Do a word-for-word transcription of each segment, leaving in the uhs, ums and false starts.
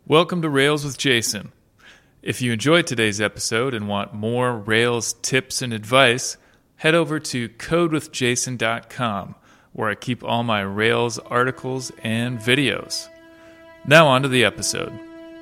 Welcome to Rails with Jason. If you enjoyed today's episode and want more Rails tips and advice, head over to code with jason dot com, where I keep all my Rails articles and videos. Now on to the episode.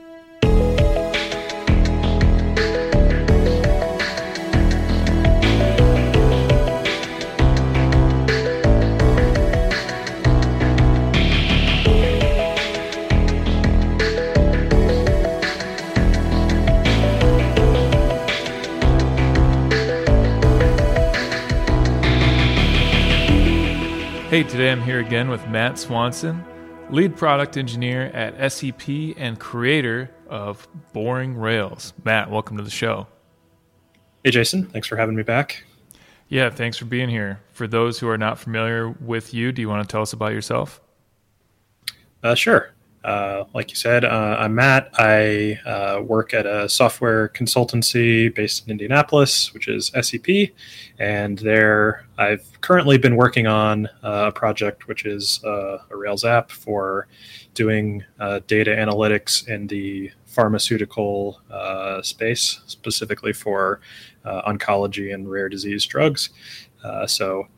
Hey, today I'm here again with Matt Swanson, lead product engineer at S E P and creator of Boring Rails. Matt, welcome to the show. Hey, Jason. Thanks for having me back. Yeah, thanks for being here. For those who are not familiar with you, do you want to tell us about yourself? Uh, sure. Uh, like you said, uh, I'm Matt. I uh, work at a software consultancy based in Indianapolis, which is S E P. And there I've currently been working on uh, a project which is uh, a Rails app for doing uh, data analytics in the pharmaceutical uh, space, specifically for uh, oncology and rare disease drugs. Uh, so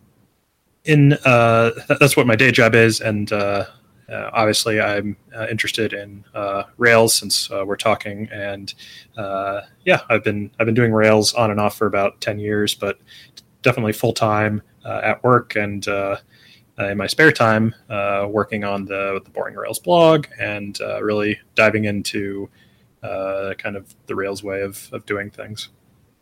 in uh, th- that's what my day job is. And uh, Uh, obviously, I'm uh, interested in uh, Rails since uh, we're talking, and uh, yeah, I've been I've been doing Rails on and off for about ten years, but definitely full time uh, at work and uh, in my spare time uh, working on the the Boring Rails blog and uh, really diving into uh, kind of the Rails way of of doing things.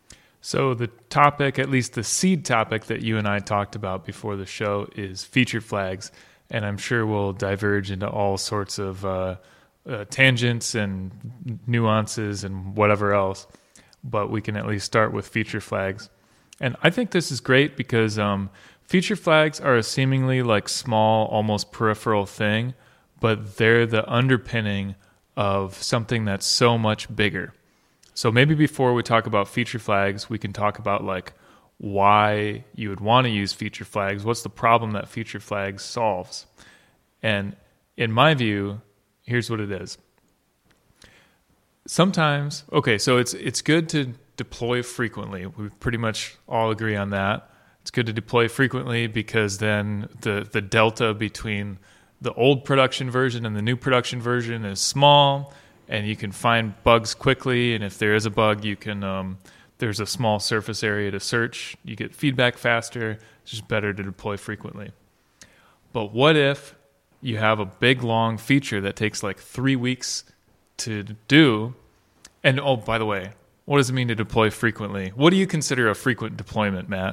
So the topic, at least the seed topic that you and I talked about before the show, is feature flags. And I'm sure we'll diverge into all sorts of uh, uh, tangents and nuances and whatever else. But we can at least start with feature flags. And I think this is great because um, feature flags are a seemingly like small, almost peripheral thing, but they're the underpinning of something that's so much bigger. So maybe before we talk about feature flags, we can talk about like why you would want to use feature flags. What's the problem that feature flags solves? And in my view, here's what it is. Sometimes, okay, so it's it's good to deploy frequently. We pretty much all agree on that. It's good to deploy frequently because then the, the delta between the old production version and the new production version is small, and you can find bugs quickly, and if there is a bug, you can... Um, There's a small surface area to search. You get feedback faster. It's just better to deploy frequently. But what if you have a big, long feature that takes like three weeks to do? And oh, by the way, what does it mean to deploy frequently? What do you consider a frequent deployment, Matt?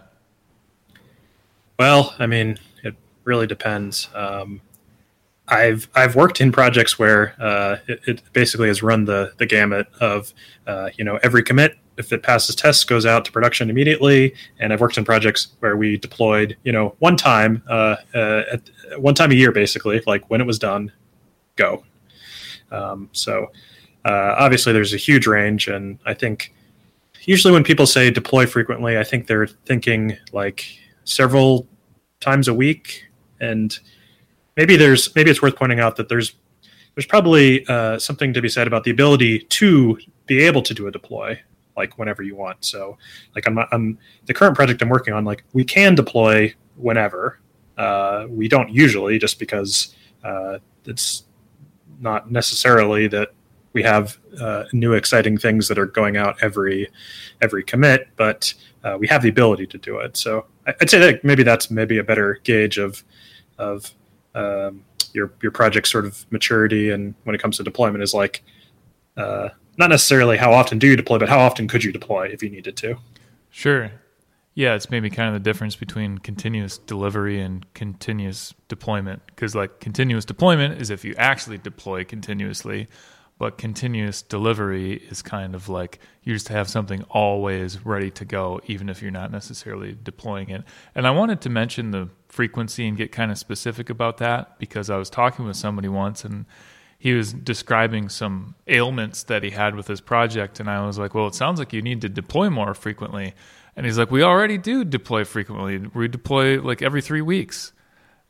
Well, I mean, it really depends. Um, I've I've worked in projects where uh, it, it basically has run the the gamut of uh, you know every commit, if it passes tests, goes out to production immediately. And I've worked in projects where we deployed, you know, one time, uh, uh, at, one time a year, basically, like when it was done, go. Um, so uh, obviously there's a huge range. And I think usually when people say deploy frequently, I think they're thinking like several times a week. And maybe there's maybe it's worth pointing out that there's there's probably uh, something to be said about the ability to be able to do a deploy like whenever you want. So like I'm, I'm the current project I'm working on, like we can deploy whenever. Uh, we don't usually just because uh, it's not necessarily that we have uh, new exciting things that are going out every every commit, but uh, we have the ability to do it. So I'd say that maybe that's maybe a better gauge of of um, your your project sort of maturity, and when it comes to deployment is like uh, not necessarily how often do you deploy, but how often could you deploy if you needed to. Sure. Yeah, it's maybe kind of the difference between continuous delivery and continuous deployment. Because like continuous deployment is if you actually deploy continuously, but continuous delivery is kind of like you just have something always ready to go, even if you're not necessarily deploying it. And I wanted to mention the frequency and get kind of specific about that because I was talking with somebody once and he was describing some ailments that he had with his project. And I was like, well, it sounds like you need to deploy more frequently. And he's like, we already do deploy frequently. We deploy like every three weeks.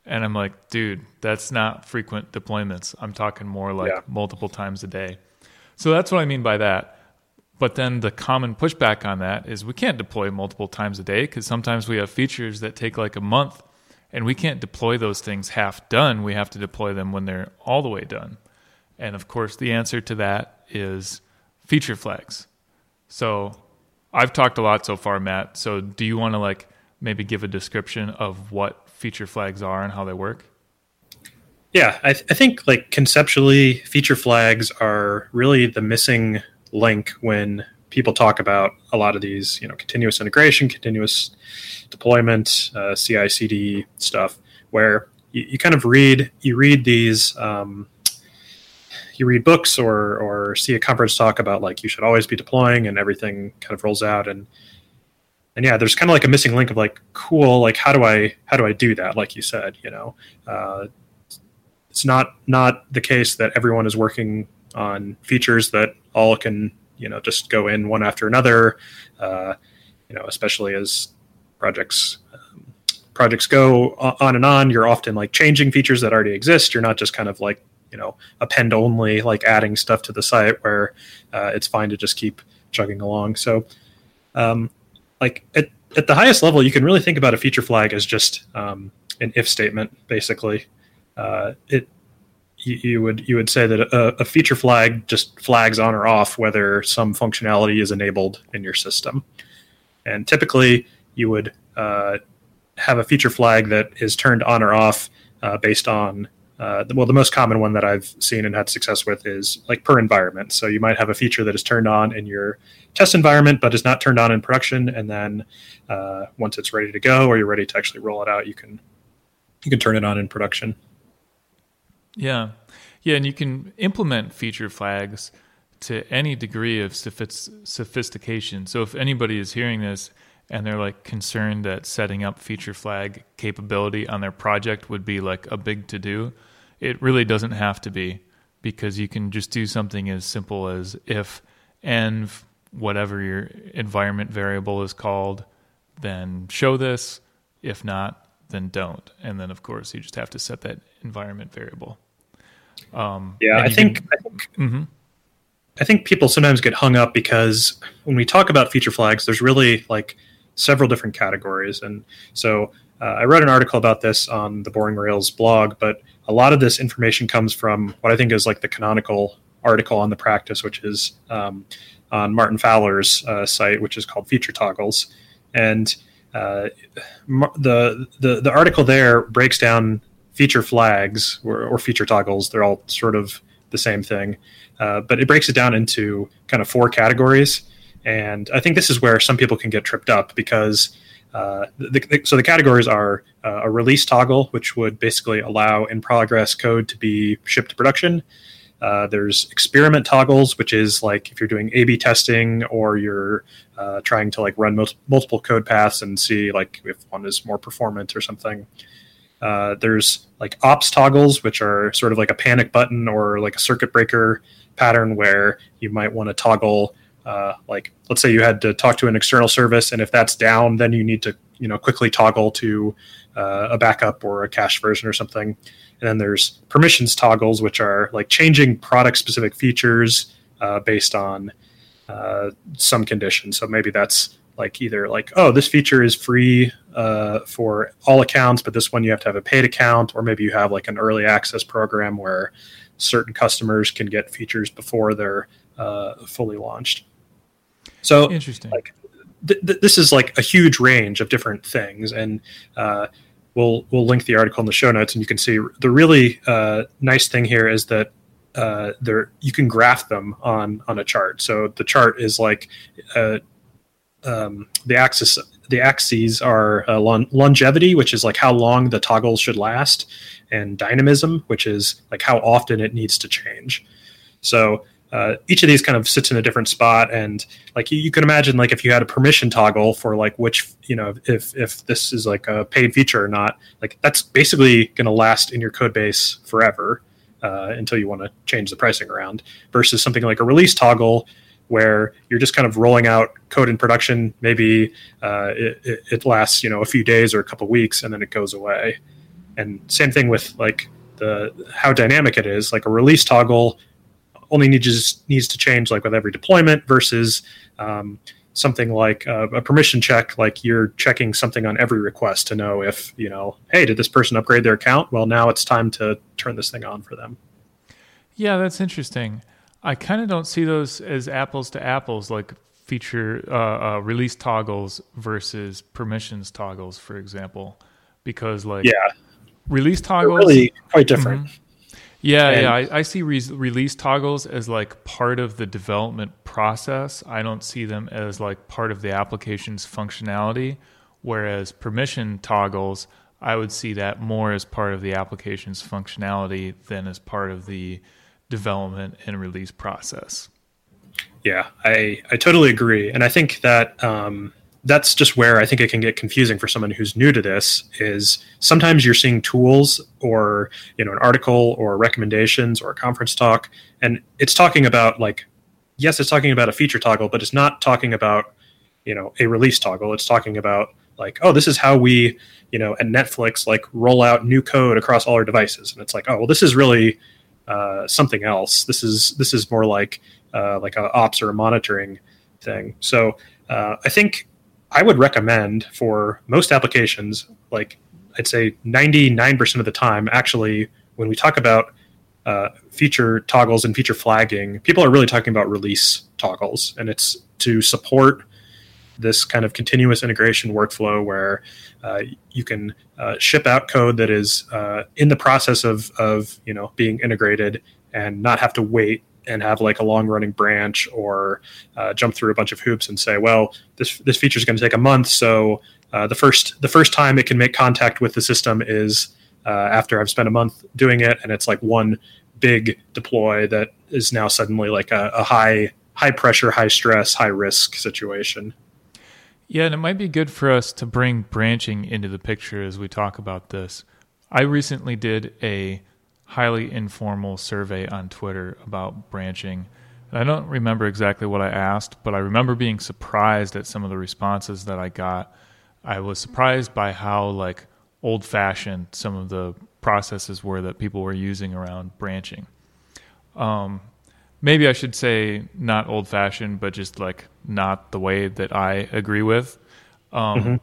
And I'm like, dude, that's not frequent deployments. I'm talking more like Yeah. multiple times a day. So that's what I mean by that. But then the common pushback on that is we can't deploy multiple times a day because sometimes we have features that take like a month and we can't deploy those things half done. We have to deploy them when they're all the way done. And of course, the answer to that is feature flags. So I've talked a lot so far, Matt. So do you want to like maybe give a description of what feature flags are and how they work? Yeah, I, th- I think like conceptually, feature flags are really the missing link when people talk about a lot of these, you know, continuous integration, continuous deployment, uh, C I C D stuff, where you, you kind of read you read these. Um, you read books or or see a conference talk about like you should always be deploying and everything kind of rolls out and and yeah, there's kind of like a missing link of like, cool, like how do I how do I do that? Like you said, you know, uh, it's not not the case that everyone is working on features that all can, you know, just go in one after another. Uh, you know, especially as projects um, projects go on and on, you're often like changing features that already exist. You're not just kind of like, you know, append only, like adding stuff to the site where uh, it's fine to just keep chugging along. So, um, like at, at the highest level, you can really think about a feature flag as just um, an if statement, basically. Uh, it you, you would you would say that a, a feature flag just flags on or off whether some functionality is enabled in your system, and typically you would uh, have a feature flag that is turned on or off uh, based on Uh, well, the most common one that I've seen and had success with is like per environment. So you might have a feature that is turned on in your test environment, but is not turned on in production. And then uh, once it's ready to go, or you're ready to actually roll it out, you can you can turn it on in production. Yeah, yeah, and you can implement feature flags to any degree of sophist- sophistication. So if anybody is hearing this and they're like concerned that setting up feature flag capability on their project would be like a big to-do, it really doesn't have to be, because you can just do something as simple as if env whatever your environment variable is called, then show this. If not, then don't. And then of course you just have to set that environment variable. Um, yeah, I think, can, I think mm-hmm. I think people sometimes get hung up because when we talk about feature flags, there's really like several different categories. And so uh, I wrote an article about this on the Boring Rails blog, but a lot of this information comes from what I think is like the canonical article on the practice, which is um, on Martin Fowler's uh, site, which is called Feature Toggles. And uh, the, the the article there breaks down feature flags or, or feature toggles. They're all sort of the same thing, uh, but it breaks it down into kind of four categories. And I think this is where some people can get tripped up because uh, the, the, so the categories are uh, a release toggle, which would basically allow in progress code to be shipped to production. Uh, there's experiment toggles, which is like if you're doing A B testing or you're uh, trying to like run mul- multiple code paths and see like if one is more performant or something. Uh, there's like ops toggles, which are sort of like a panic button or like a circuit breaker pattern where you might want to toggle. Uh, like, let's say you had to talk to an external service, and if that's down, then you need to, you know, quickly toggle to uh, a backup or a cached version or something. And then there's permissions toggles, which are like changing product-specific features uh, based on uh, some conditions. So maybe that's like either like, oh, this feature is free uh, for all accounts, but this one you have to have a paid account, or maybe you have like an early access program where certain customers can get features before they're uh, fully launched. So interesting. Like, th- th- this is like a huge range of different things, and uh, we'll we'll link the article in the show notes, and you can see the really uh, nice thing here is that uh, there you can graph them on on a chart. So the chart is like uh, um, the axis. The axes are uh, lon- longevity, which is like how long the toggles should last, and dynamism, which is like how often it needs to change. So uh, each of these kind of sits in a different spot, and like you, you can imagine, like if you had a permission toggle for like which, you know, if if this is like a paid feature or not, like that's basically going to last in your code base forever uh, until you want to change the pricing around. Versus something like a release toggle, where you're just kind of rolling out code in production. Maybe uh, it, it lasts, you know, a few days or a couple of weeks, and then it goes away. And same thing with like the how dynamic it is. Like a release toggle only needs needs to change like with every deployment versus um, something like a, a permission check. Like you're checking something on every request to know if, you know, hey, did this person upgrade their account? Well, now it's time to turn this thing on for them. Yeah, that's interesting. I kind of don't see those as apples to apples, like feature uh, uh, release toggles versus permissions toggles, for example, because like yeah, release toggles they're really quite different. Mm-hmm. Yeah, and, yeah. I, I see re- release toggles as like part of the development process. I don't see them as like part of the application's functionality, whereas permission toggles, I would see that more as part of the application's functionality than as part of the development and release process. Yeah, I, I totally agree. And I think that um, that's just where I think it can get confusing for someone who's new to this is sometimes you're seeing tools or, you know, an article or recommendations or a conference talk, and it's talking about like, yes, it's talking about a feature toggle, but it's not talking about, you know, a release toggle. It's talking about like, oh, this is how we, you know, at Netflix, like roll out new code across all our devices. And it's like, oh, well, this is really uh, something else. This is, this is more like, uh, like a ops or a monitoring thing. So uh, I think I would recommend for most applications, like I'd say ninety-nine percent of the time, actually, when we talk about uh, feature toggles and feature flagging, people are really talking about release toggles. And it's to support this kind of continuous integration workflow where uh, you can uh, ship out code that is uh, in the process of, of you know being integrated and not have to wait and have like a long running branch or uh, jump through a bunch of hoops and say, well, this this feature is going to take a month. So uh, the first the first time it can make contact with the system is uh, after I've spent a month doing it. And it's like one big deploy that is now suddenly like a, a high, high pressure, high stress, high risk situation. Yeah, and it might be good for us to bring branching into the picture as we talk about this. I recently did a highly informal survey on Twitter about branching. And I don't remember exactly what I asked, but I remember being surprised at some of the responses that I got. I was surprised by how like old-fashioned some of the processes were that people were using around branching. Um, maybe I should say not old-fashioned, but just like not the way that I agree with. Um, mm-hmm.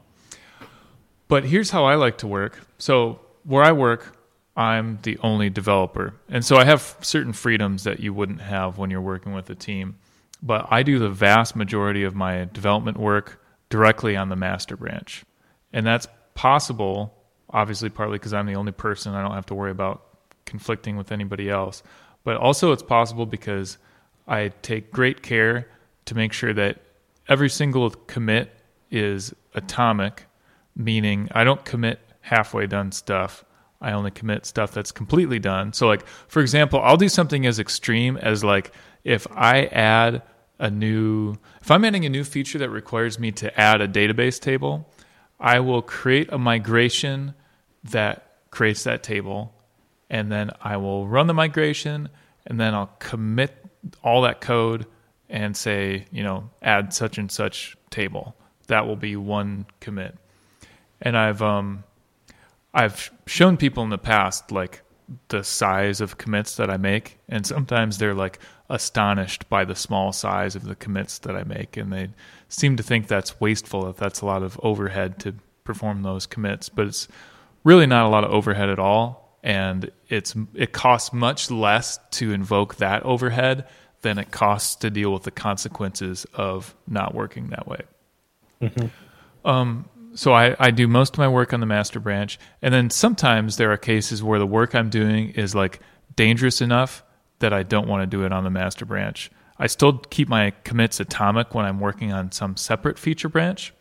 But here's how I like to work. So where I work, I'm the only developer. And so I have certain freedoms that you wouldn't have when you're working with a team. But I do the vast majority of my development work directly on the master branch. And that's possible, obviously, partly because I'm the only person. I don't have to worry about conflicting with anybody else. But also it's possible because I take great care to make sure that every single commit is atomic, meaning I don't commit halfway done stuff. I only commit stuff that's completely done. So like, for example, I'll do something as extreme as like if I add a new, if I'm adding a new feature that requires me to add a database table, I will create a migration that creates that table. And then I will run the migration and then I'll commit all that code and say, you know, add such and such table. That will be one commit. And I've, um, I've shown people in the past like the size of commits that I make, and sometimes they're like astonished by the small size of the commits that I make, and they seem to think that's wasteful, if that's a lot of overhead to perform those commits, but it's really not a lot of overhead at all, and it's it costs much less to invoke that overhead than it costs to deal with the consequences of not working that way. Mm-hmm. Um, So I, I do most of my work on the master branch, and then sometimes there are cases where the work I'm doing is like dangerous enough that I don't want to do it on the master branch. I still keep my commits atomic when I'm working on some separate feature branch,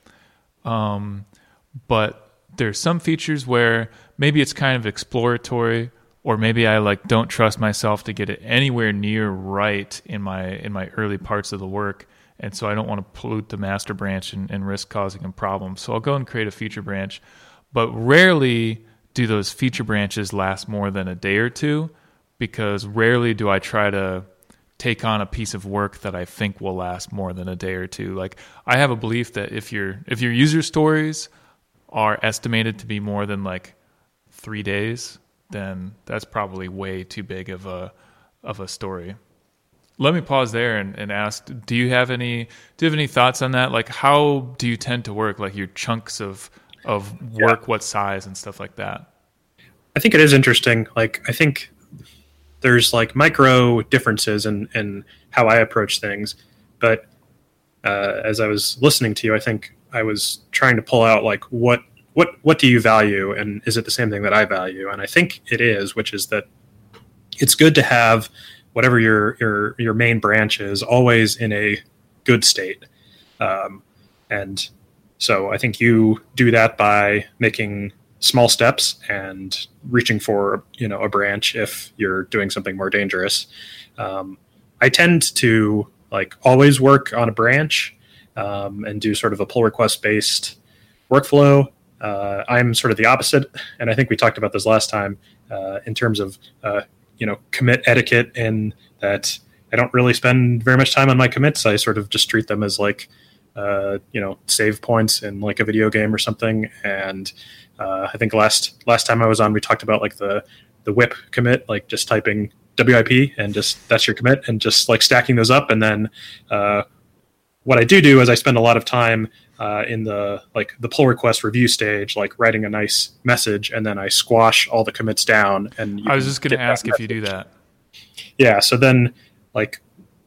um, but there's some features where maybe it's kind of exploratory, or maybe I like don't trust myself to get it anywhere near right in my in my early parts of the work. And so I don't want to pollute the master branch and, and risk causing a problem. So I'll go and create a feature branch. But rarely do those feature branches last more than a day or two, because rarely do I try to take on a piece of work that I think will last more than a day or two. Like I have a belief that if your if your user stories are estimated to be more than like three days, then that's probably way too big of a of a story. Let me pause there and, and ask, do you have any do you have any thoughts on that? Like, how do you tend to work, like your chunks of of work, yeah. what size and stuff like that? I think it is interesting. Like, I think there's like micro differences in, in how I approach things. But uh, as I was listening to you, I think I was trying to pull out like what what what do you value, and is it the same thing that I value? And I think it is, which is that it's good to have whatever your your your main branch is always in a good state. Um, and so I think you do that by making small steps and reaching for, you know, a branch if you're doing something more dangerous. Um, I tend to like always work on a branch um, and do sort of a pull request based workflow. Uh, I'm sort of the opposite, and I think we talked about this last time uh, in terms of uh, you know, commit etiquette, and that I don't really spend very much time on my commits. I sort of just treat them as like uh, you know, save points in like a video game or something. And uh, I think last last time I was on, we talked about like the the whip commit, like just typing W I P and just that's your commit, and just like stacking those up. And then uh, what I do do is I spend a lot of time uh, in the like the pull request review stage, like writing a nice message, and then I squash all the commits down. And you I was just going to ask if you do that. Yeah. So then like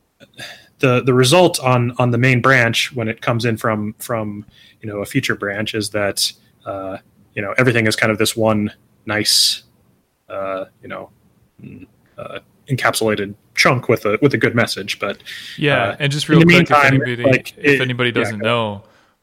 the the result on on the main branch when it comes in from from you know a feature branch is that uh, you know everything is kind of this one nice uh, you know uh, encapsulated chunk with a with a good message. But yeah, uh, and just real quick, meantime, if anybody like, if it, anybody doesn't yeah, know,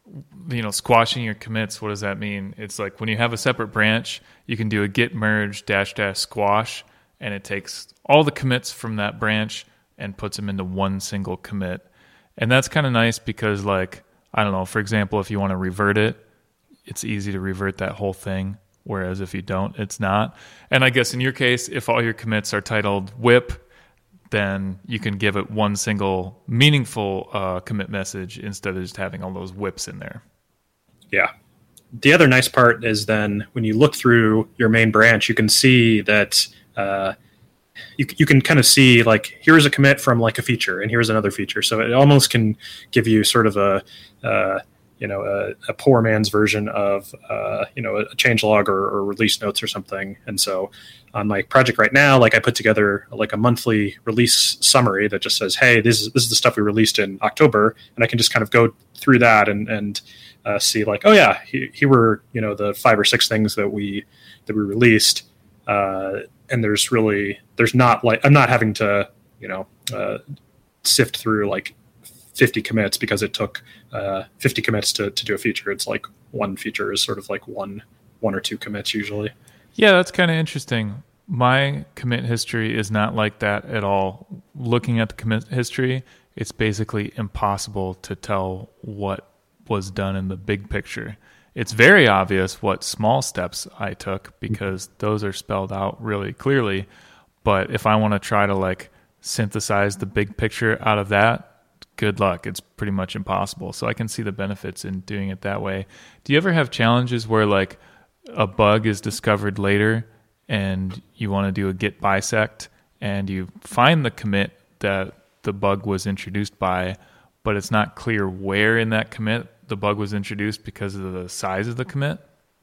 you know, squashing your commits, what does that mean? It's like when you have a separate branch, you can do a git merge dash dash squash, and it takes all the commits from that branch and puts them into one single commit. And that's kind of nice because, like, I don't know, for example, if you want to revert it, it's easy to revert that whole thing, whereas if you don't, it's not. And I guess in your case, if all your commits are titled whip, then you can give it one single meaningful uh, commit message instead of just having all those whips in there. Yeah. The other nice part is then when you look through your main branch, you can see that uh, you you can kind of see like here's a commit from like a feature and here's another feature. So it almost can give you sort of a uh, you know a, a poor man's version of uh, you know a changelog or, or release notes or something. And so on my project right now, like I put together like a monthly release summary that just says, hey, this is this is the stuff we released in October, and I can just kind of go through that and and uh, see like, oh yeah, here, here were you know the five or six things that we that we released. Uh, and there's really, there's not like, I'm not having to, you know, uh, sift through like fifty commits because it took uh, fifty commits to, to do a feature. It's like one feature is sort of like one, one or two commits usually. Yeah, that's kind of interesting. My commit history is not like that at all. Looking at the commit history, it's basically impossible to tell what was done in the big picture. It's very obvious what small steps I took because those are spelled out really clearly. But if I want to try to like synthesize the big picture out of that, good luck. It's pretty much impossible. So I can see the benefits in doing it that way. Do you ever have challenges where like a bug is discovered later and you want to do a git bisect and you find the commit that the bug was introduced by, but it's not clear where in that commit the bug was introduced because of the size of the commit?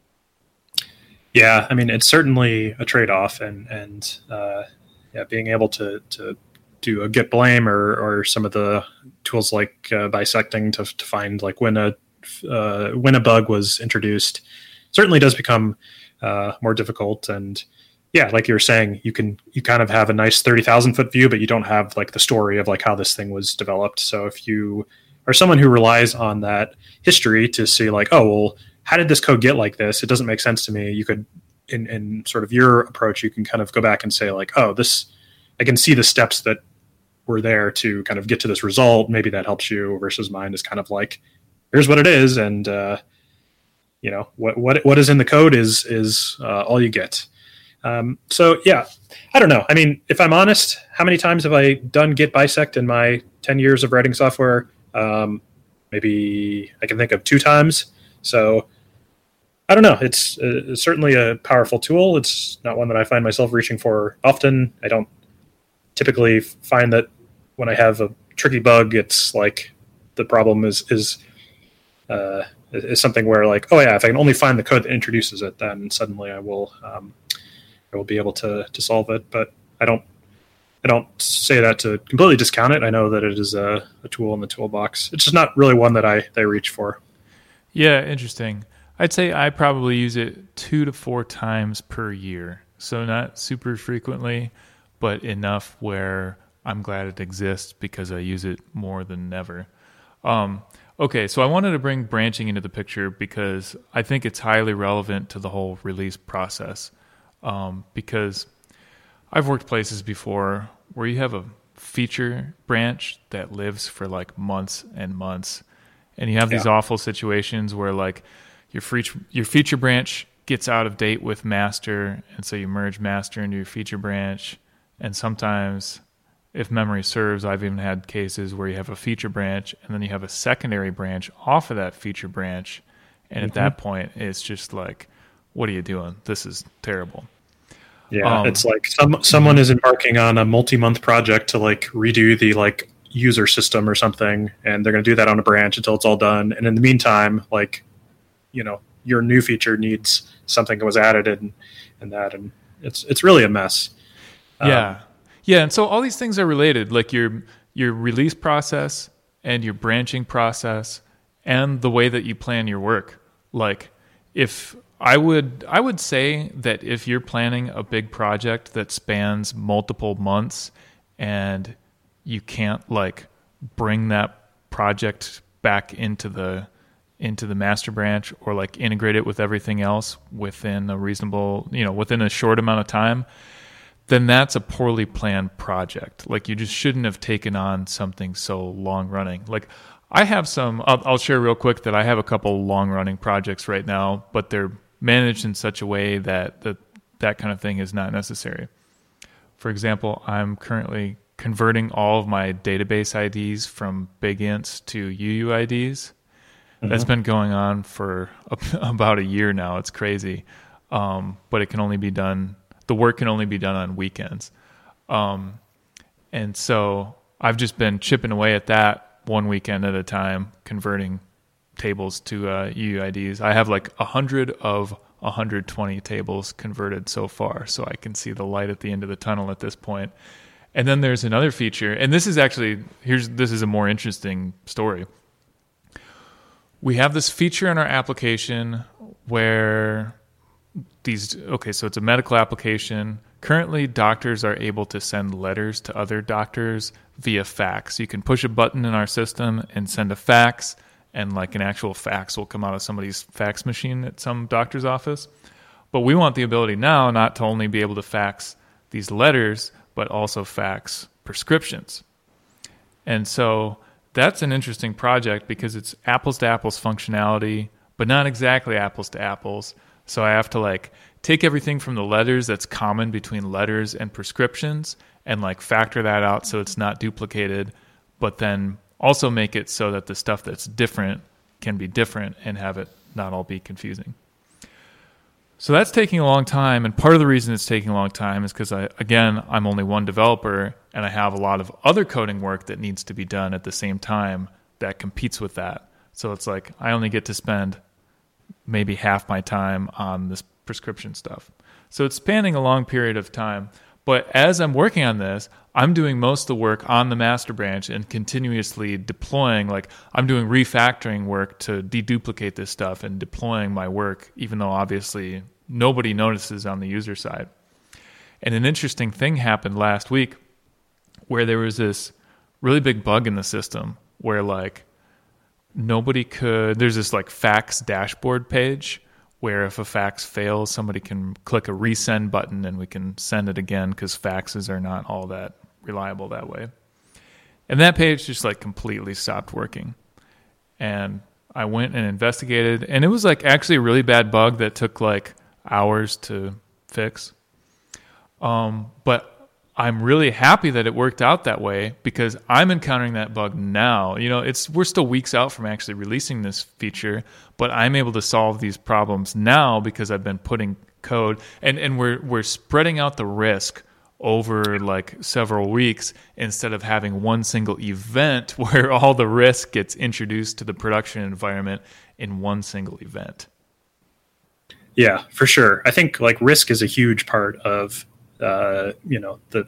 Yeah, I mean, it's certainly a trade-off, and and uh, yeah, being able to to do a git blame or or some of the tools like uh, bisecting to to find like when a uh, when a bug was introduced certainly does become uh, more difficult. And yeah, like you were saying, you can you kind of have a nice thirty thousand foot view, but you don't have like the story of like how this thing was developed. So if you are someone who relies on that history to see like, oh, well, how did this code get like this? It doesn't make sense to me. You could, in, in sort of your approach, you can kind of go back and say like, oh, this, I can see the steps that were there to kind of get to this result. Maybe that helps you, versus mine is kind of like, here's what it is. And, uh, you know, what, what, what is in the code is, is uh, all you get. Um, so yeah, I don't know. I mean, if I'm honest, how many times have I done git bisect in my ten years of writing software? Um, maybe I can think of two times. So I don't know. It's uh, certainly a powerful tool. It's not one that I find myself reaching for often. I don't typically find that when I have a tricky bug, it's like the problem is is uh, is something where like, oh yeah, if I can only find the code that introduces it, then suddenly I will um, I will be able to to solve it. But I don't I don't say that to completely discount it. I know that it is a, a tool in the toolbox. It's just not really one that I that I reach for. Yeah, interesting. I'd say I probably use it two to four times per year. So not super frequently, but enough where I'm glad it exists because I use it more than ever. Um, okay, so I wanted to bring branching into the picture because I think it's highly relevant to the whole release process. Um, because I've worked places before where you have a feature branch that lives for like months and months. And you have these Yeah. awful situations where like your feature, your feature branch gets out of date with master, and so you merge master into your feature branch. And sometimes, if memory serves, I've even had cases where you have a feature branch and then you have a secondary branch off of that feature branch. And Mm-hmm. at that point, it's just like, what are you doing? This is terrible. Yeah, Um, it's like some someone is embarking on a multi-month project to like redo the like user system or something, and they're going to do that on a branch until it's all done. And in the meantime, like, you know, your new feature needs something that was added and and that, and it's it's really a mess. Yeah. Um, Yeah, and so all these things are related, like your your release process and your branching process and the way that you plan your work. Like if I would I would say that if you're planning a big project that spans multiple months and you can't like bring that project back into the into the master branch or like integrate it with everything else within a reasonable, you know, within a short amount of time, then that's a poorly planned project. Like you just shouldn't have taken on something so long running. Like I have some, I'll, I'll share real quick that I have a couple long running projects right now, but they're managed in such a way that that, that kind of thing is not necessary. For example, I'm currently converting all of my database I Ds from big ints to U U I Ds. Mm-hmm. That's been going on for about a year now. It's crazy. Um, but it can only be done the work can only be done on weekends. Um, and so I've just been chipping away at that one weekend at a time, converting tables to uh, U U I Ds. I have like one hundred of one hundred twenty tables converted so far, so I can see the light at the end of the tunnel at this point. And then there's another feature, and this is actually, here's this is a more interesting story. We have this feature in our application where these, okay, so it's a medical application. Currently, doctors are able to send letters to other doctors via fax. You can push a button in our system and send a fax, and like an actual fax will come out of somebody's fax machine at some doctor's office. But we want the ability now not to only be able to fax these letters, but also fax prescriptions. And so that's an interesting project because it's apples to apples functionality, but not exactly apples to apples. So I have to like take everything from the letters that's common between letters and prescriptions and like factor that out so it's not duplicated, but then also make it so that the stuff that's different can be different and have it not all be confusing. So that's taking a long time, and part of the reason it's taking a long time is because, I, again, I'm only one developer, and I have a lot of other coding work that needs to be done at the same time that competes with that. So it's like I only get to spend maybe half my time on this prescription stuff. So it's spanning a long period of time. But as I'm working on this, I'm doing most of the work on the master branch and continuously deploying, like I'm doing refactoring work to deduplicate this stuff and deploying my work, even though obviously nobody notices on the user side. And an interesting thing happened last week where there was this really big bug in the system where like nobody could, there's this like fax dashboard page where if a fax fails, somebody can click a resend button and we can send it again because faxes are not all that reliable that way. And that page just like completely stopped working. And I went and investigated, and it was like actually a really bad bug that took like hours to fix. Um, but I'm really happy that it worked out that way because I'm encountering that bug now. You know, it's we're still weeks out from actually releasing this feature, but I'm able to solve these problems now because I've been putting code and, and we're we're spreading out the risk over like several weeks instead of having one single event where all the risk gets introduced to the production environment in one single event. Yeah, for sure. I think like risk is a huge part of uh, you know the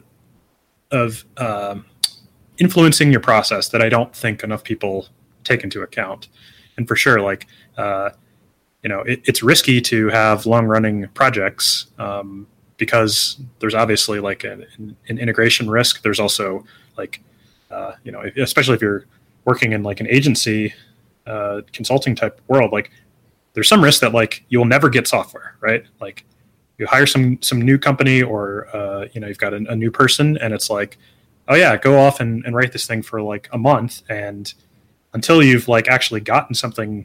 of um, influencing your process that I don't think enough people take into account. And for sure, like uh, you know, it, it's risky to have long running projects. Um, because there's obviously like an, an integration risk. There's also like, uh, you know, especially if you're working in like an agency uh, consulting type world, like there's some risk that like you'll never get software, right? Like you hire some some new company or, uh, you know, you've got a, a new person and it's like, oh yeah, go off and, and write this thing for like a month. And until you've like actually gotten something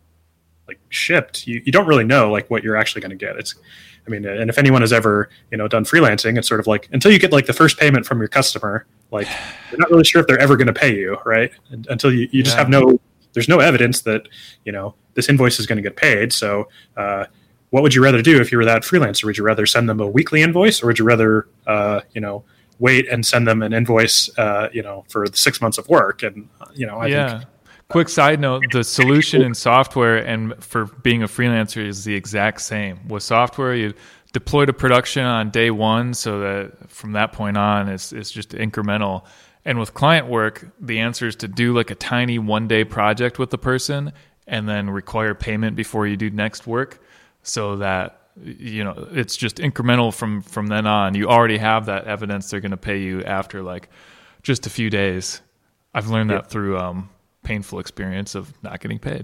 like shipped, you, you don't really know like what you're actually going to get. It's, I mean, and if anyone has ever, you know, done freelancing, it's sort of like until you get like the first payment from your customer, like you're not really sure if they're ever going to pay you, right? And, until you, you just yeah. have no, there's no evidence that, you know, this invoice is going to get paid. So uh, what would you rather do if you were that freelancer? Would you rather send them a weekly invoice or would you rather, uh, you know, wait and send them an invoice, uh, you know, for the six months of work? And, you know, I yeah. think... Quick side note, the solution in software and for being a freelancer is the exact same. With software, you deploy to production on day one so that from that point on, it's, it's just incremental. And with client work, the answer is to do like a tiny one-day project with the person and then require payment before you do next work so that, you know, it's just incremental from, from then on. You already have that evidence they're going to pay you after like just a few days. I've learned that through... Um, painful experience of not getting paid.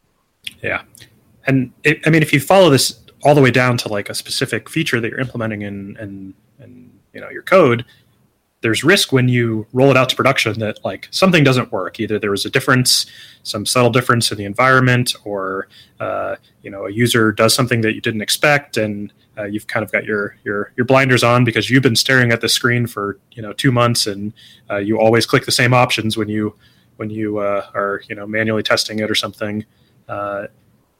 Yeah. And it, I mean, if you follow this all the way down to like a specific feature that you're implementing in, in, in, you know, your code, there's risk when you roll it out to production that like something doesn't work. Either there was a difference, some subtle difference in the environment, or, uh, you know, a user does something that you didn't expect and uh, you've kind of got your, your, your blinders on because you've been staring at the screen for, you know, two months and uh, you always click the same options when you, when you uh, are, you know, manually testing it or something, uh,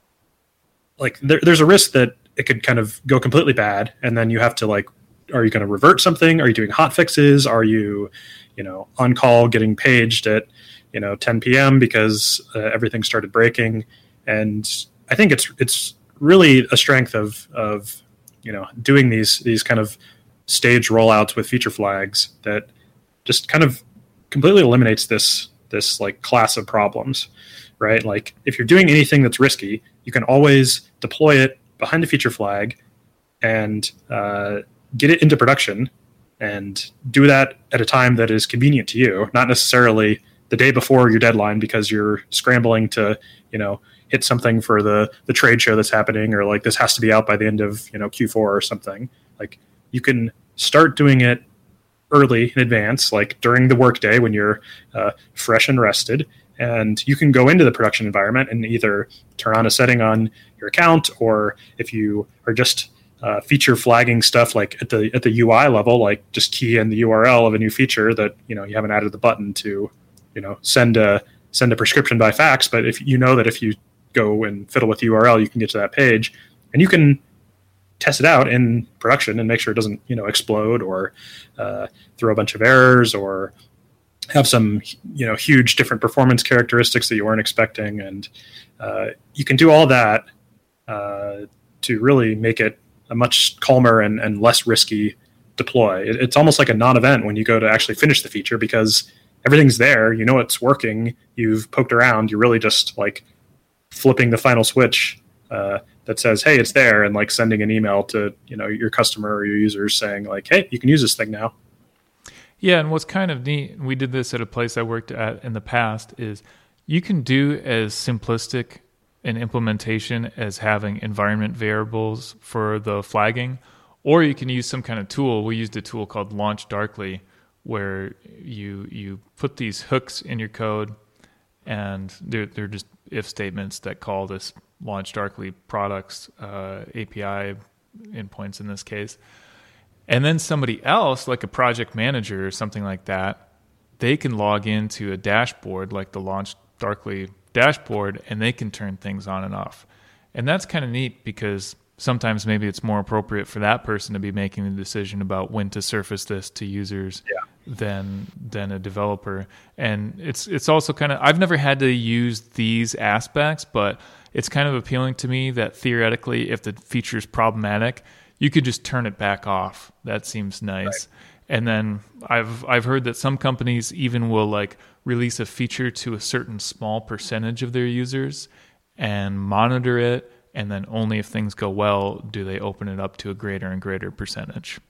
like there, there's a risk that it could kind of go completely bad. And then you have to like, are you going to revert something? Are you doing hot fixes? Are you, you know, on call getting paged at, you know, ten p.m. because uh, everything started breaking? And I think it's, it's really a strength of, of, you know, doing these, these kind of stage rollouts with feature flags that just kind of completely eliminates this, this like class of problems, right? Like if you're doing anything that's risky, you can always deploy it behind the feature flag and uh, get it into production and do that at a time that is convenient to you, not necessarily the day before your deadline because you're scrambling to, you know, hit something for the, the trade show that's happening or like this has to be out by the end of, you know, Q four or something. Like you can start doing it early in advance, like during the workday when you're uh, fresh and rested, and you can go into the production environment and either turn on a setting on your account, or if you are just uh, feature flagging stuff like at the at the U I level, like just key in the U R L of a new feature that you know you haven't added the button to, you know, send a send a prescription by fax, but if you know that if you go and fiddle with the U R L, you can get to that page, and you can test it out in production and make sure it doesn't, you know, explode or uh, throw a bunch of errors or have some, you know, huge different performance characteristics that you weren't expecting. And uh, you can do all that uh, to really make it a much calmer and, and less risky deploy. It, it's almost like a non-event when you go to actually finish the feature because everything's there, you know, it's working, you've poked around, you're really just like flipping the final switch uh, that says, hey, it's there, and like sending an email to, you know, your customer or your users saying like, hey, you can use this thing now. Yeah, and what's kind of neat, we did this at a place I worked at in the past, is you can do as simplistic an implementation as having environment variables for the flagging, or you can use some kind of tool. We used a tool called Launch Darkly, where you you put these hooks in your code, and they're, they're just if statements that call this Launch Darkly products uh, A P I endpoints in this case. And then somebody else, like a project manager or something like that, they can log into a dashboard like the Launch Darkly dashboard, and they can turn things on and off. And that's kind of neat because sometimes maybe it's more appropriate for that person to be making the decision about when to surface this to users yeah. than than a developer. And it's it's also kind of, I've never had to use these aspects, but it's kind of appealing to me that theoretically, if the feature is problematic, you could just turn it back off. That seems nice. Right. And then I've I've heard that some companies even will like release a feature to a certain small percentage of their users and monitor it, and then only if things go well do they open it up to a greater and greater percentage.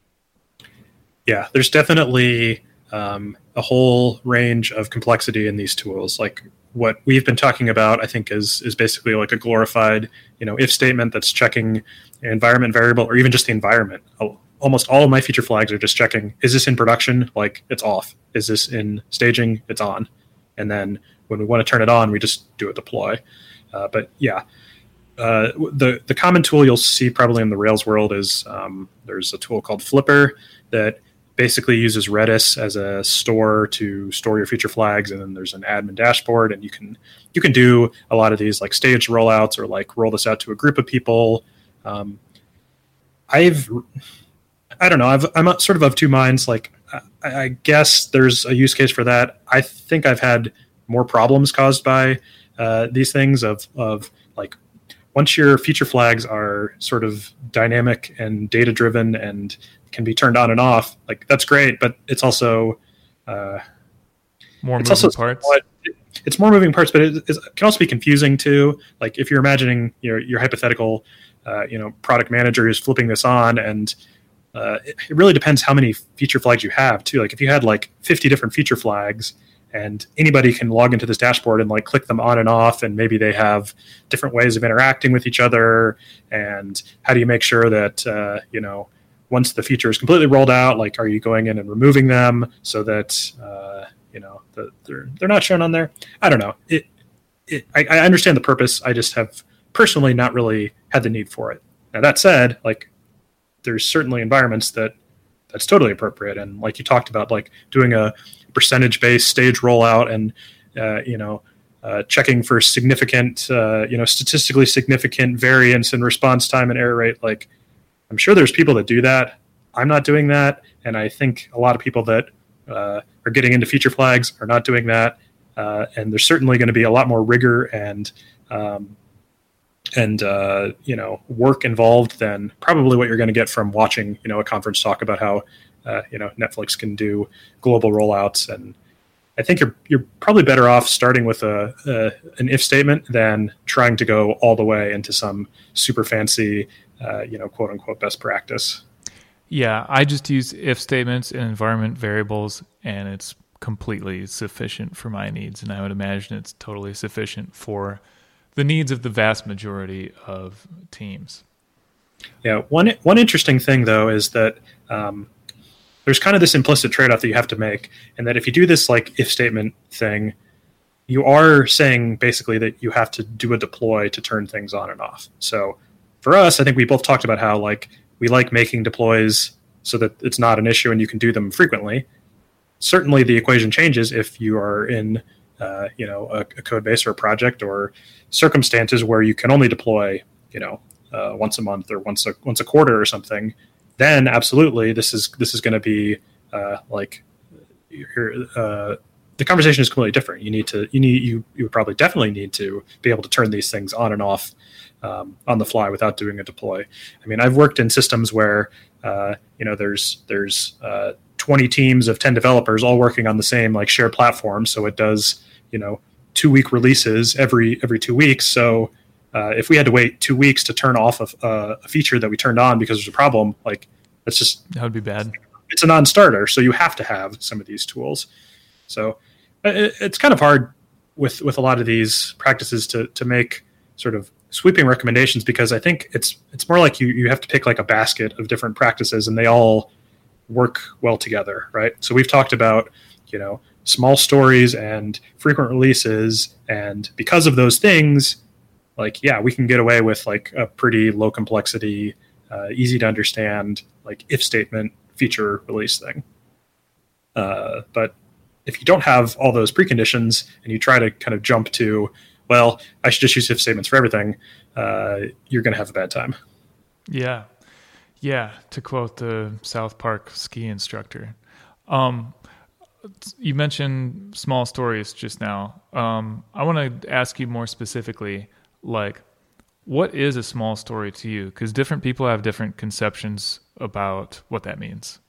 Yeah, there's definitely um, a whole range of complexity in these tools. Like what we've been talking about, I think, is is basically like a glorified, you know, if statement that's checking an environment variable or even just the environment. Almost all of my feature flags are just checking, is this in production? Like, it's off. Is this in staging? It's on. And then when we want to turn it on, we just do a deploy. Uh, but yeah, uh, the the common tool you'll see probably in the Rails world is um, there's a tool called Flipper that basically uses Redis as a store to store your feature flags, and then there's an admin dashboard, and you can you can do a lot of these like staged rollouts or like roll this out to a group of people. Um, I've I don't know. I've, I'm sort of of two minds. Like, I, I guess there's a use case for that. I think I've had more problems caused by uh, these things of, of like, once your feature flags are sort of dynamic and data driven and can be turned on and off, like that's great, but it's also uh, more it's moving also parts. Somewhat, it's more moving parts, but it, it can also be confusing too. Like if you're imagining your your hypothetical, uh, you know, product manager is flipping this on, and uh, it, it really depends how many feature flags you have too. Like if you had like fifty different feature flags, and anybody can log into this dashboard and like click them on and off, and maybe they have different ways of interacting with each other. And how do you make sure that uh, you know, once the feature is completely rolled out, like are you going in and removing them so that uh, you know the, they're they're not shown on there? I don't know. It, it I, I understand the purpose. I just have personally not really had the need for it. Now that said, like there's certainly environments that that's totally appropriate, and like you talked about, like doing a percentage-based stage rollout and uh, you know uh, checking for significant uh, you know statistically significant variance in response time and error rate. Like I'm sure there's people that do that. I'm not doing that, and I think a lot of people that uh, are getting into feature flags are not doing that. Uh, and there's certainly going to be a lot more rigor and um, and uh, you know work involved than probably what you're going to get from watching you know a conference talk about how uh, you know Netflix can do global rollouts. And I think you're you're probably better off starting with a, a an if statement than trying to go all the way into some super fancy uh, you know quote unquote best practice. Yeah, I just use if statements and environment variables, and it's completely sufficient for my needs, and I would imagine it's totally sufficient for the needs of the vast majority of teams. Yeah, one one interesting thing though is that um, there's kind of this implicit trade-off that you have to make, and that if you do this like if statement thing, you are saying basically that you have to do a deploy to turn things on and off. So for us, I think we both talked about how like we like making deploys so that it's not an issue and you can do them frequently. Certainly the equation changes if you are in uh, you know, a, a code base or a project or circumstances where you can only deploy, you know, uh, once a month or once a, once a quarter or something. Then absolutely, this is, this is going to be uh, like uh, the conversation is completely different. You need to, you need, you, you would probably definitely need to be able to turn these things on and off um, on the fly without doing a deploy. I mean, I've worked in systems where, uh, you know, there's, there's, uh, twenty teams of ten developers all working on the same like shared platform. So it does, you know, two week releases every, every two weeks. So uh, if we had to wait two weeks to turn off a, uh, a feature that we turned on because there's a problem, like that's just, that would be bad. It's a non-starter. So you have to have some of these tools. So it, it's kind of hard with, with a lot of these practices to, to make sort of sweeping recommendations, because I think it's, it's more like you, you have to pick like a basket of different practices and they all work well together, right? So we've talked about, you know, small stories and frequent releases, and because of those things, like, yeah, we can get away with like a pretty low complexity, uh, easy to understand, like if statement feature release thing. Uh, but if you don't have all those preconditions and you try to kind of jump to, well, I should just use if statements for everything, uh, you're going to have a bad time. Yeah. Yeah. To quote the South Park ski instructor. Um, you mentioned small stories just now. Um, I want to ask you more specifically, like, what is a small story to you? Because different people have different conceptions about what that means.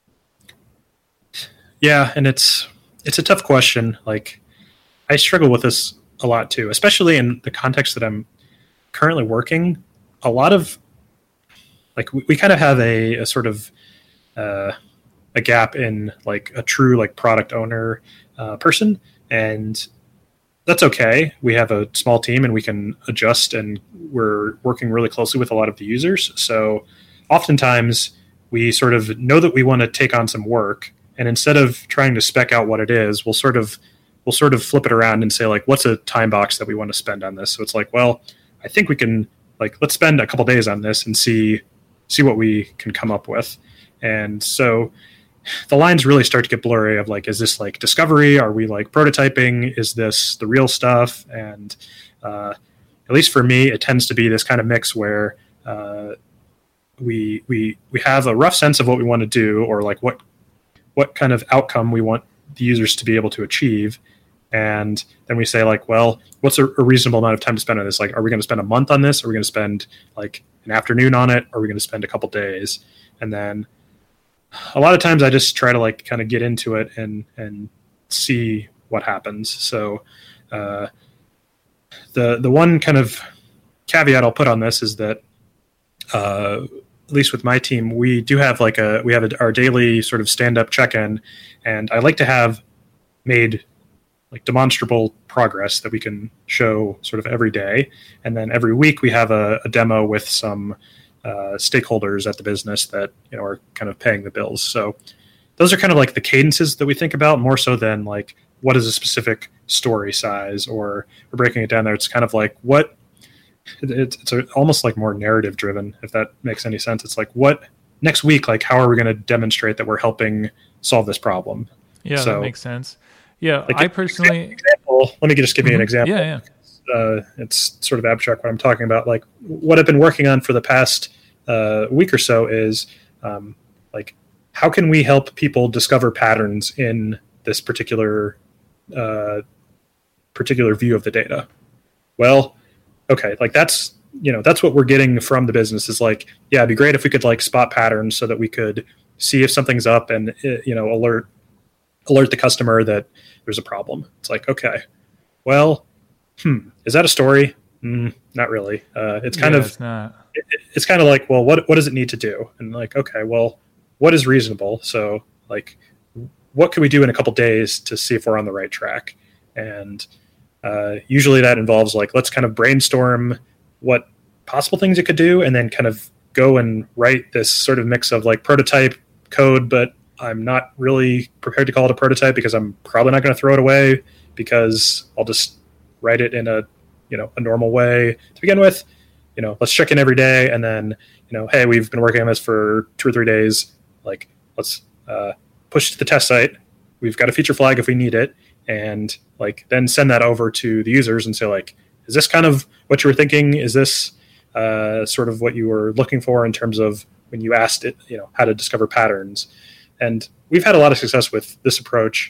Yeah, and it's it's a tough question. Like, I struggle with this a lot too, especially in the context that I'm currently working. A lot of like we, we kind of have a, a sort of uh, a gap in like a true like product owner uh, person, and that's okay. We have a small team and we can adjust, and we're working really closely with a lot of the users. So oftentimes we sort of know that we want to take on some work, and instead of trying to spec out what it is, we'll sort of we'll sort of flip it around and say, like, what's a time box that we want to spend on this? So it's like, well, I think we can, like, let's spend a couple days on this and see see what we can come up with. And so the lines really start to get blurry of like, is this like discovery? Are we like prototyping? Is this the real stuff? And uh, at least for me, it tends to be this kind of mix where uh, we we we have a rough sense of what we want to do, or like what what kind of outcome we want the users to be able to achieve. And then we say like, well, what's a, a reasonable amount of time to spend on this? Like, are we going to spend a month on this? Are we going to spend like an afternoon on it? Are we going to spend a couple days? And then a lot of times I just try to like kind of get into it and, and see what happens. So uh, the, the one kind of caveat I'll put on this is that uh, at least with my team, we do have like a, we have a, our daily sort of stand-up check-in, and I like to have made like demonstrable progress that we can show sort of every day. And then every week we have a, a demo with some uh, stakeholders at the business that, you know, are kind of paying the bills. So those are kind of like the cadences that we think about, more so than like what is a specific story size, or we're breaking it down there. It's kind of like what it, it's a, almost like more narrative driven, if that makes any sense. It's like, what next week, like how are we going to demonstrate that we're helping solve this problem? Yeah, so, that makes sense. Yeah, like I personally... Example, let me just give you mm-hmm. an example. Yeah, yeah. Uh, it's sort of abstract what I'm talking about. Like what I've been working on for the past uh, week or so is um, like, how can we help people discover patterns in this particular uh, particular view of the data? Well, okay, like that's, you know, that's what we're getting from the business is like, yeah, it'd be great if we could like spot patterns so that we could see if something's up and, you know, alert alert the customer that there's a problem. It's like, okay, well, hmm, is that a story? Mm, not really. Uh, it's kind yeah, of, it's, not. It, it's kind of like, well, what, what does it need to do? And like, okay, well, what is reasonable? So like, what can we do in a couple days to see if we're on the right track? And uh, usually that involves like, let's kind of brainstorm what possible things it could do, and then kind of go and write this sort of mix of like prototype code, but I'm not really prepared to call it a prototype because I'm probably not going to throw it away, because I'll just write it in a, you know, a normal way to begin with. You know, let's check in every day, and then, you know, hey, we've been working on this for two or three days. Like, let's uh, push to the test site. We've got a feature flag if we need it, and like then send that over to the users and say like, is this kind of what you were thinking? Is this uh, sort of what you were looking for in terms of when you asked it, you know, how to discover patterns? And we've had a lot of success with this approach.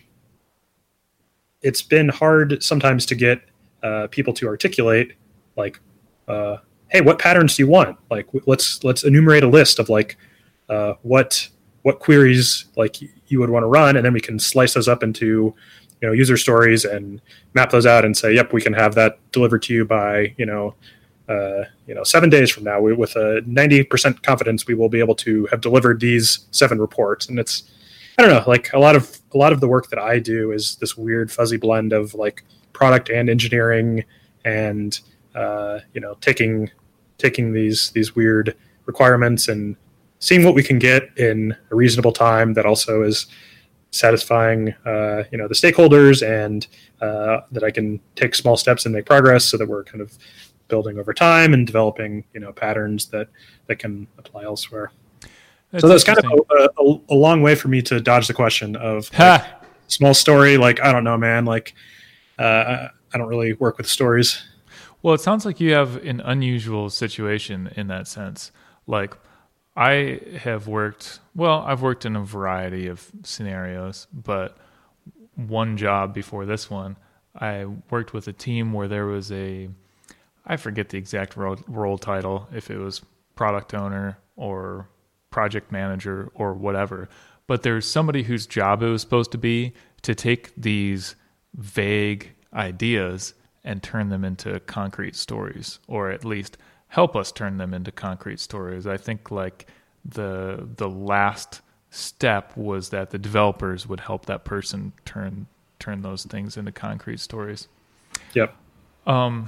It's been hard sometimes to get uh, people to articulate like, uh, hey, what patterns do you want? Like, let's let's enumerate a list of like uh, what what queries like you would want to run, and then we can slice those up into, you know, user stories and map those out and say, yep, we can have that delivered to you by, you know, uh, you know, seven days from now. We, with a ninety percent confidence, we will be able to have delivered these seven reports. And it's, I don't know, like a lot of a lot of the work that I do is this weird fuzzy blend of like product and engineering, and uh, you know, taking taking these these weird requirements and seeing what we can get in a reasonable time that also is satisfying, uh, you know, the stakeholders, and uh, that I can take small steps and make progress, so that we're kind of building over time and developing, you know, patterns that that can apply elsewhere. That's so that's kind of a, a, a long way for me to dodge the question of like, small story. Like, I don't know, man. Like, uh, I don't really work with stories. Well, it sounds like you have an unusual situation in that sense. Like, I have worked, well, I've worked in a variety of scenarios, but one job before this one, I worked with a team where there was a, I forget the exact role, role title, if it was product owner or project manager or whatever. But there's somebody whose job it was supposed to be to take these vague ideas and turn them into concrete stories, or at least help us turn them into concrete stories. I think like the the last step was that the developers would help that person turn turn those things into concrete stories. Yep. Um,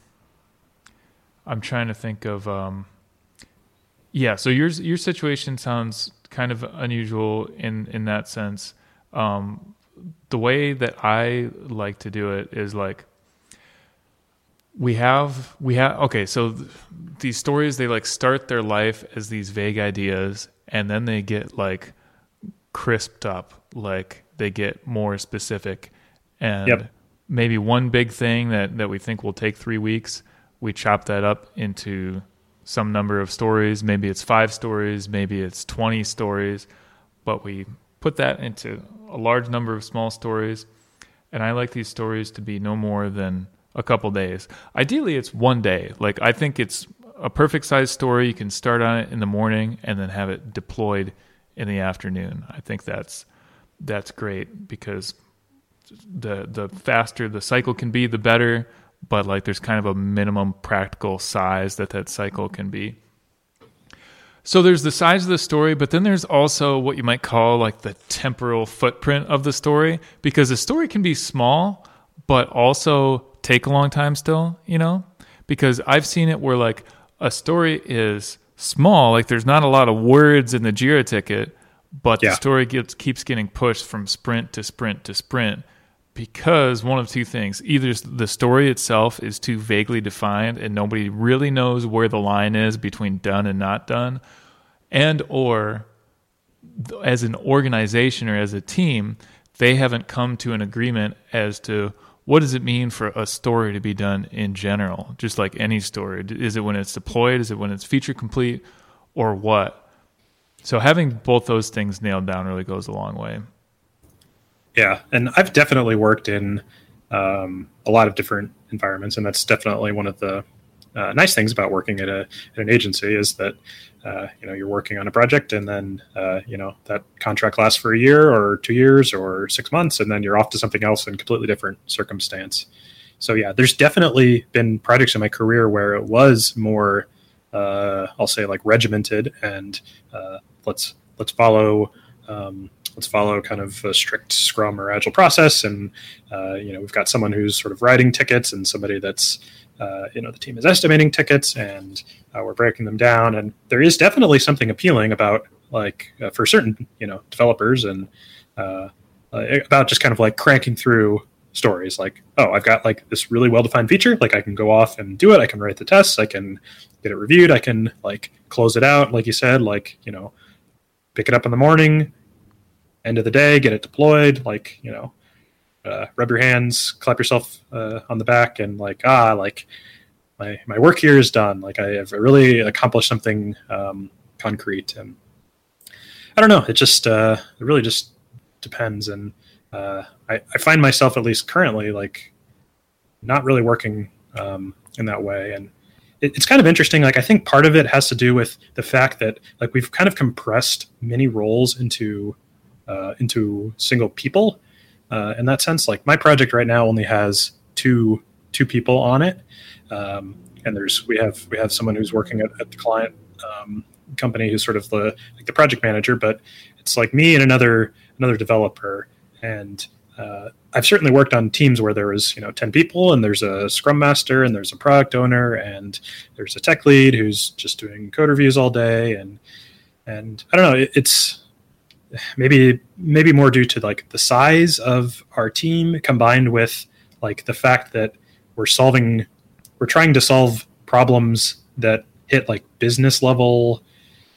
I'm trying to think of um, yeah. So your your situation sounds kind of unusual in in that sense. Um, the way that I like to do it is like, we have, we have, okay, so th- these stories, they like start their life as these vague ideas, and then they get like crisped up, like they get more specific. And Yep. maybe one big thing that, that we think will take three weeks, we chop that up into some number of stories. Maybe it's five stories, maybe it's twenty stories, but we put that into a large number of small stories. And I like these stories to be no more than a couple days. Ideally, it's one day. Like, I think it's a perfect size story. You can start on it in the morning and then have it deployed in the afternoon. I think that's that's great, because the the faster the cycle can be, the better. But like, there's kind of a minimum practical size that that cycle can be. So there's the size of the story, but then there's also what you might call like the temporal footprint of the story, because the story can be small, but also take a long time still, you know? Because I've seen it where like a story is small, like there's not a lot of words in the Jira ticket, but yeah. the story gets keeps getting pushed from sprint to sprint to sprint, because one of two things: either the story itself is too vaguely defined and nobody really knows where the line is between done and not done, and or as an organization or as a team, they haven't come to an agreement as to what does it mean for a story to be done in general, just like any story. Is it when it's deployed? Is it when it's feature complete? Or what? So having both those things nailed down really goes a long way. Yeah, and I've definitely worked in um, a lot of different environments, and that's definitely one of the uh, nice things about working at, a, at an agency is that uh, you know, you're working on a project, and then uh, you know, that contract lasts for a year or two years or six months, and then you're off to something else in a completely different circumstance. So yeah, there's definitely been projects in my career where it was more, uh, I'll say, like regimented, and uh, let's let's follow. Um, let's follow kind of a strict Scrum or Agile process. And, uh, you know, we've got someone who's sort of writing tickets and somebody that's, uh, you know, the team is estimating tickets, and uh, we're breaking them down. And there is definitely something appealing about, like, uh, for certain, you know, developers and uh, uh, about just kind of like cranking through stories. Like, oh, I've got like this really well-defined feature. Like, I can go off and do it. I can write the tests. I can get it reviewed. I can like close it out. Like you said, like, you know, pick it up in the morning, end of the day, get it deployed, like, you know, uh, rub your hands, clap yourself uh, on the back, and like, ah, like my, my work here is done. Like, I have really accomplished something um, concrete. And I don't know, it just, uh, it really just depends. And uh, I, I find myself, at least currently, like not really working um, in that way. And it's kind of interesting. Like, I think part of it has to do with the fact that like we've kind of compressed many roles into uh, into single people. Uh, in that sense, like my project right now only has two two people on it, um, and there's we have we have someone who's working at, at the client um, company who's sort of the like the project manager, but it's like me and another another developer. And uh, I've certainly worked on teams where there was, you know, ten people, and there's a scrum master, and there's a product owner, and there's a tech lead who's just doing code reviews all day. And, and I don't know, it, it's maybe, maybe more due to like the size of our team combined with like the fact that we're solving, we're trying to solve problems that hit like business level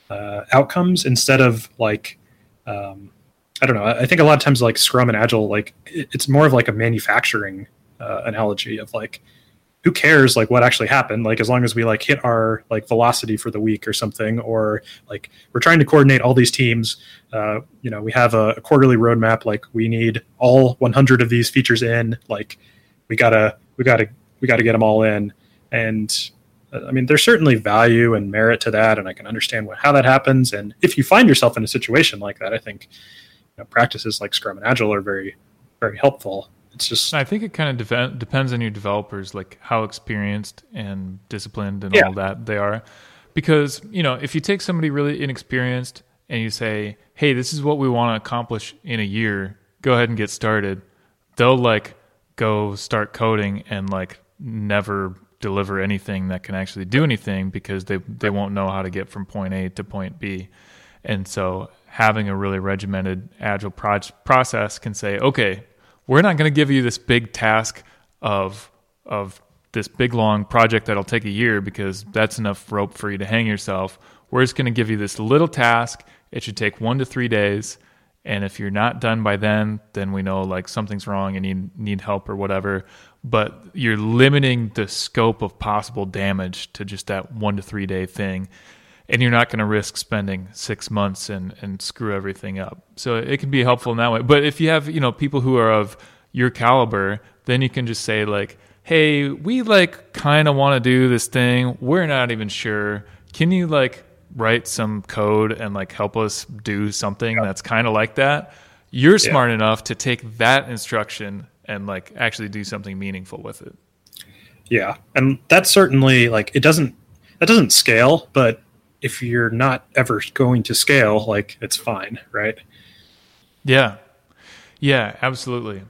uh, outcomes instead of like, um, I don't know. I think a lot of times like Scrum and Agile, like it, it's more of like a manufacturing uh, analogy of like, who cares like what actually happened? Like as long as we like hit our like velocity for the week or something, or like we're trying to coordinate all these teams. Uh, you know, we have a, a quarterly roadmap. Like we need all one hundred of these features in. Like we gotta, we gotta, we gotta get them all in. And uh, I mean, there's certainly value and merit to that, and I can understand what, how that happens. And if you find yourself in a situation like that, I think you know, practices like Scrum and Agile are very, very helpful. It's just, I think it kind of de- depends on your developers, like how experienced and disciplined and yeah. all that they are. Because, you know, if you take somebody really inexperienced and you say, hey, this is what we want to accomplish in a year, go ahead and get started. They'll like go start coding and like never deliver anything that can actually do anything because they, they won't know how to get from point A to point B. And so having a really regimented agile pro- process can say, okay, we're not going to give you this big task of of this big long project that'll take a year because that's enough rope for you to hang yourself. We're just going to give you this little task. It should take one to three days. And if you're not done by then, then we know like something's wrong and you need help or whatever. But you're limiting the scope of possible damage to just that one to three day thing. And you're not going to risk spending six months and, and screw everything up. So it can be helpful in that way. But if you have, you know, people who are of your caliber, then you can just say like, hey, we like kind of want to do this thing. We're not even sure. Can you like write some code and like help us do something yeah. that's kind of like that? You're yeah. smart enough to take that instruction and like actually do something meaningful with it. Yeah. And that's certainly like, it doesn't, that doesn't scale, but if you're not ever going to scale, like it's fine, right? Yeah, yeah, absolutely.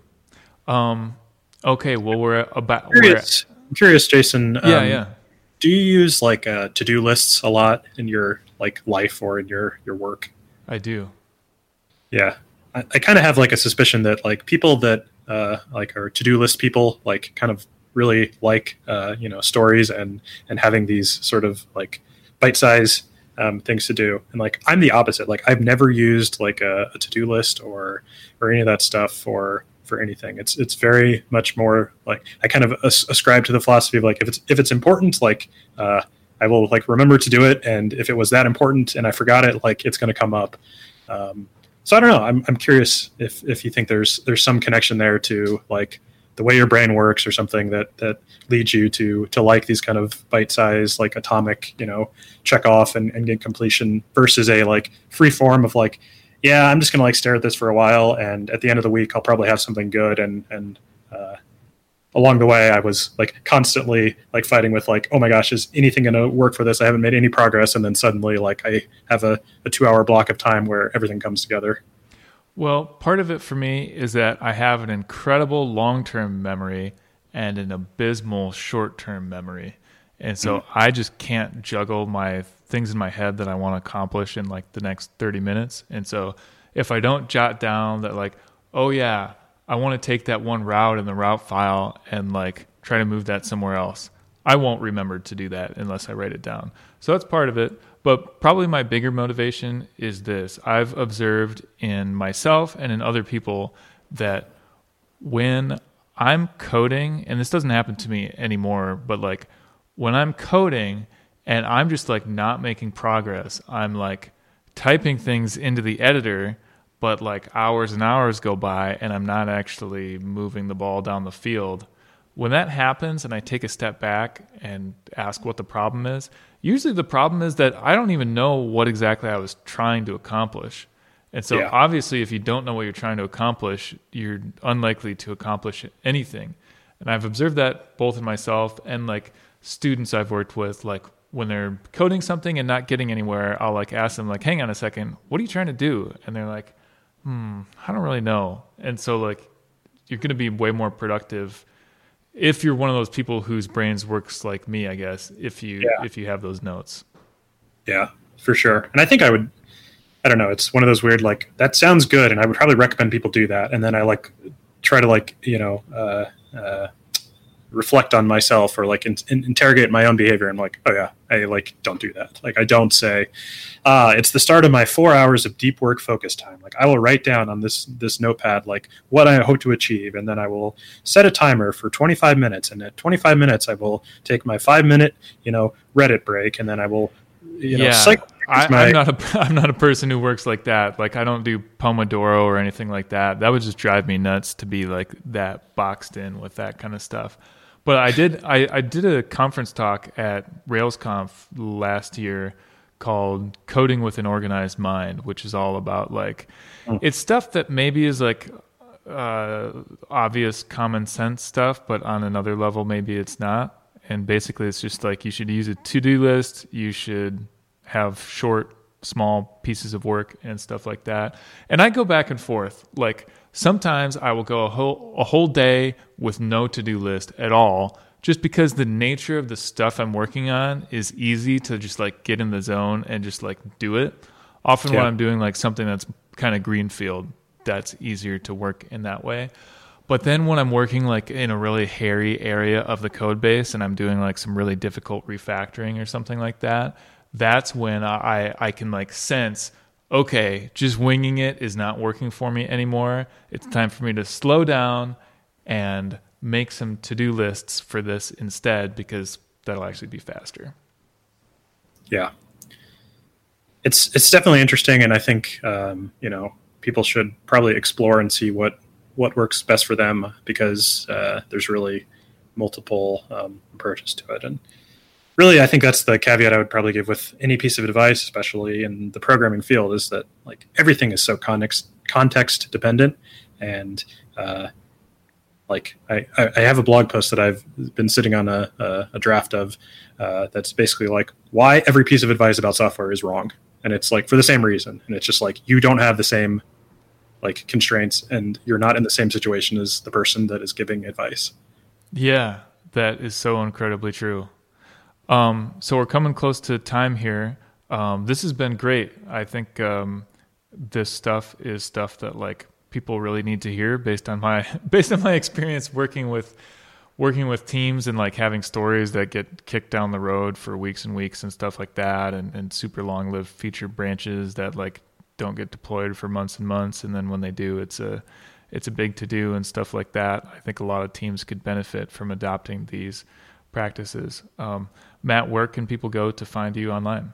Um, okay, well we're about. I'm curious, we're, I'm curious Jason. Yeah, um, yeah. Do you use like uh, to-do lists a lot in your like life or in your your work? I do. Yeah, I, I kind of have like a suspicion that like people that uh, like are to-do list people like kind of really like uh, you know stories and and having these sort of like bite-size um, things to do. And like, I'm the opposite. Like I've never used like a, a to-do list or, or any of that stuff for, for anything. It's, it's very much more like I kind of as- ascribe to the philosophy of like, if it's, if it's important, like uh, I will like remember to do it. And if it was that important and I forgot it, like it's going to come up. Um, so I don't know. I'm, I'm curious if, if you think there's, there's some connection there to like the way your brain works or something that, that leads you to, to like these kind of bite-sized, like atomic, you know, check off and, and get completion versus a like free form of like, yeah, I'm just going to like stare at this for a while. And at the end of the week, I'll probably have something good. And, and, uh, along the way, I was like constantly like fighting with like, oh my gosh, is anything going to work for this? I haven't made any progress. And then suddenly like I have a, a two hour block of time where everything comes together. Well, part of it for me is that I have an incredible long-term memory and an abysmal short-term memory. And so mm-hmm. I just can't juggle my things in my head that I want to accomplish in like the next thirty minutes. And so if I don't jot down that like, oh yeah, I want to take that one route in the route file and like try to move that somewhere else, I won't remember to do that unless I write it down. So that's part of it. But probably my bigger motivation is this. I've observed in myself and in other people that when I'm coding, and this doesn't happen to me anymore, but like when I'm coding and I'm just like not making progress, I'm like typing things into the editor, but like hours and hours go by and I'm not actually moving the ball down the field. When that happens and I take a step back and ask what the problem is, usually the problem is that I don't even know what exactly I was trying to accomplish. And so yeah. obviously if you don't know what you're trying to accomplish, you're unlikely to accomplish anything. And I've observed that both in myself and like students I've worked with, like when they're coding something and not getting anywhere, I'll like ask them like, hang on a second, what are you trying to do? And they're like, hmm, I don't really know. And so like you're going to be way more productive if you're one of those people whose brains works like me, I guess, if you yeah. if you have those notes. Yeah, for sure. And I think I would, I don't know, it's one of those weird, like, that sounds good, and I would probably recommend people do that. And then I, like, try to, like, you know, uh, uh, reflect on myself or, like, in, in, interrogate my own behavior. I'm like, oh, yeah, I like don't do that. Like I don't say, ah, it's the start of my four hours of deep work focus time. Like I will write down on this this notepad like what I hope to achieve, and then I will set a timer for twenty-five minutes. And at twenty-five minutes, I will take my five minute, you know, Reddit break, and then I will, you know, yeah. cycle. I, my... I'm not a I'm not a person who works like that. Like I don't do Pomodoro or anything like that. That would just drive me nuts to be like that boxed in with that kind of stuff. But I did I, I did a conference talk at RailsConf last year called Coding with an Organized Mind, which is all about like mm. it's stuff that maybe is like uh, obvious common sense stuff, but on another level maybe it's not. And basically it's just like you should use a to-do list, you should have short, small pieces of work and stuff like that. And I go back and forth. Like sometimes I will go a whole a whole day with no to-do list at all, just because the nature of the stuff I'm working on is easy to just like get in the zone and just like do it. Often yeah. when I'm doing like something that's kind of greenfield, that's easier to work in that way. But then when I'm working like in a really hairy area of the code base and I'm doing like some really difficult refactoring or something like that, that's when I, I can like sense, okay, just winging it is not working for me anymore. It's time for me to slow down and make some to-do lists for this instead, because that'll actually be faster. Yeah. It's it's definitely interesting, and I think um, you know, people should probably explore and see what, what works best for them, because uh, there's really multiple um, approaches to it. And really, I think that's the caveat I would probably give with any piece of advice, especially in the programming field, is that like everything is so context context dependent. And uh, like I, I have a blog post that I've been sitting on a, a, a draft of uh, that's basically like why every piece of advice about software is wrong. And it's like for the same reason. And it's just like you don't have the same like constraints, and you're not in the same situation as the person that is giving advice. Yeah, that is so incredibly true. Um, so we're coming close to time here. Um, this has been great. I think um, this stuff is stuff that like people really need to hear based on my based on my experience working with working with teams and like having stories that get kicked down the road for weeks and weeks and stuff like that, and, and super long-lived feature branches that like don't get deployed for months and months, and then when they do, it's a it's a big to-do and stuff like that. I think a lot of teams could benefit from adopting these practices. Um, Matt, where can people go to find you online?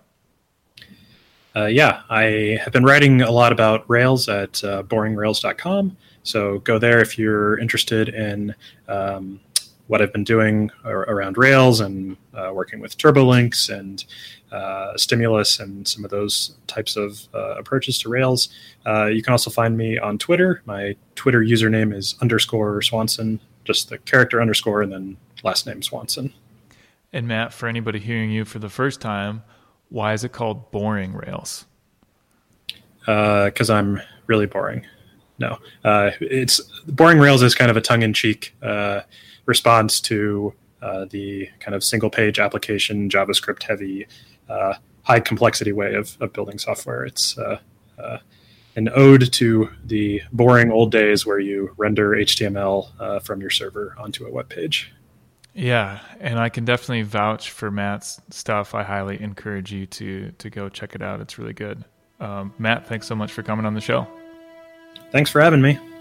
Uh, yeah, I have been writing a lot about Rails at uh, boring rails dot com. So go there if you're interested in um, what I've been doing ar- around Rails and uh, working with TurboLinks and uh, Stimulus and some of those types of uh, approaches to Rails. Uh, you can also find me on Twitter. My Twitter username is underscore Swanson, just the character underscore and then last name Swanson. And Matt, for anybody hearing you for the first time, why is it called Boring Rails? Because uh, I'm really boring. No, uh, it's Boring Rails is kind of a tongue-in-cheek uh, response to uh, the kind of single-page application, JavaScript-heavy, uh, high-complexity way of, of building software. It's uh, uh, an ode to the boring old days where you render H T M L uh, from your server onto a web page. Yeah, and I can definitely vouch for Matt's stuff. I highly encourage you to to go check it out. It's really good. Um, Matt, thanks so much for coming on the show. Thanks for having me.